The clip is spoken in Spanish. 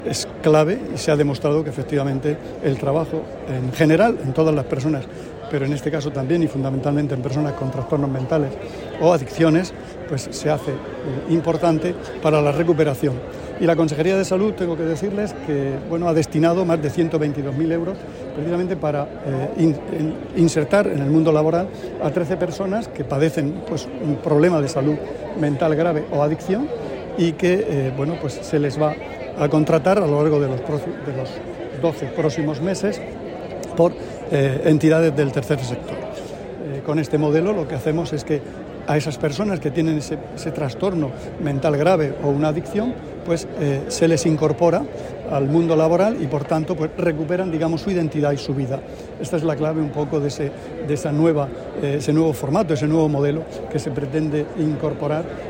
Es clave y se ha demostrado que efectivamente el trabajo en general, en todas las personas, pero en este caso también y fundamentalmente en personas con trastornos mentales o adicciones, pues se hace importante para la recuperación. Y la Consejería de Salud, tengo que decirles que ha destinado más de 122.000 euros precisamente para insertar en el mundo laboral a 13 personas que padecen un problema de salud mental grave o adicción y que se les va a contratar a lo largo de los 12 próximos meses por entidades del tercer sector. Con este modelo lo que hacemos es que a esas personas que tienen ese trastorno mental grave o una adicción, se les incorpora al mundo laboral y por tanto recuperan, su identidad y su vida. Esta es la clave un poco de ese nuevo formato, ese nuevo modelo que se pretende incorporar